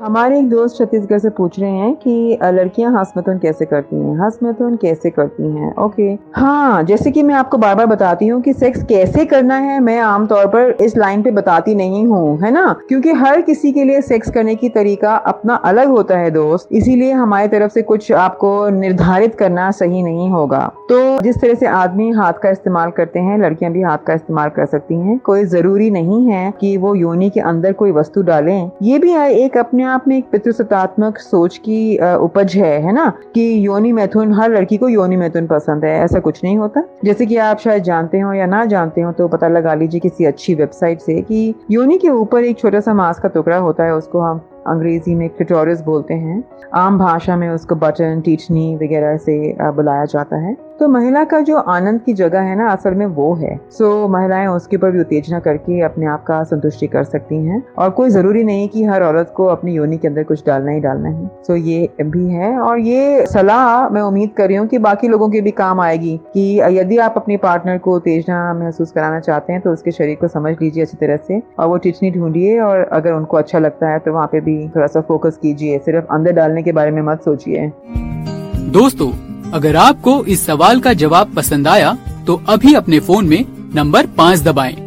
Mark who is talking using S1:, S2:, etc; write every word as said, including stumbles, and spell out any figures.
S1: हमारे एक दोस्त छत्तीसगढ़ से पूछ रहे हैं कि अ, लड़कियां हंस-मैथुन कैसे करती हैं? हंस-मैथुन कैसे करती हैं? ओके। हाँ, जैसे कि मैं आपको बार-बार बताती हूँ कि सेक्स कैसे करना है, मैं आमतौर पर इस लाइन पे बताती नहीं हूँ, है ना? क्योंकि हर किसी के लिए सेक्स करने की तरीका अपना अलग होता है दोस्त, इसीलिए हमारी तरफ से कुछ आपको निर्धारित करना सही नहीं होगा। तो जिस तरह से आदमी हाथ का इस्तेमाल करते हैं, लड़कियां भी हाथ का इस्तेमाल कर सकती हैं। कोई ज़रूरी नहीं है कि वो योनि के अंदर कोई वस्तु डालें। ये भी एक अपने आप में एक पितृसत्तात्मक सोच की अ, उपज है, है ना? कि योनि मैथुन, हर लड़की को योनि मैथुन पसंद है, ऐसा कुछ नहीं होता। जैसे कि आप शायद जानते हो या ना जानते हो तो पता लगा लीजिए किसी अच्छी वेबसाइट से कि योनि के ऊपर एक छोटा सा मांस का टुकड़ा होता है, उसको हम अंग्रेजी में क्लिटोरिस बोलते हैं। आम भाषा में उसको बटन, टीचनी वगैरह से अ, बुलाया जाता है। तो महिला का जो आनंद की जगह है ना, असल में वो है। सो महिलाएं उसके ऊपर भी उत्तेजना करके अपने आप का संतुष्टि कर सकती हैं और कोई जरूरी नहीं कि हर औरत को अपनी योनि के अंदर कुछ डालना ही डालना है। सो ये भी है और ये सलाह मैं उम्मीद कर रही हूँ कि बाकी लोगों के भी काम आएगी कि यदि आप अपने पार्टनर को उत्तेजना महसूस कराना चाहते हैं तो उसके शरीर को समझ लीजिए अच्छी तरह से और वो टिचनी ढूंढिए और अगर उनको अच्छा लगता है तो वहाँ पे भी थोड़ा सा फोकस कीजिए, सिर्फ अंदर डालने के बारे में मत सोचिए।
S2: दोस्तों, अगर आपको इस सवाल का जवाब पसंद आया तो अभी अपने फोन में नंबर पाँच दबाएं।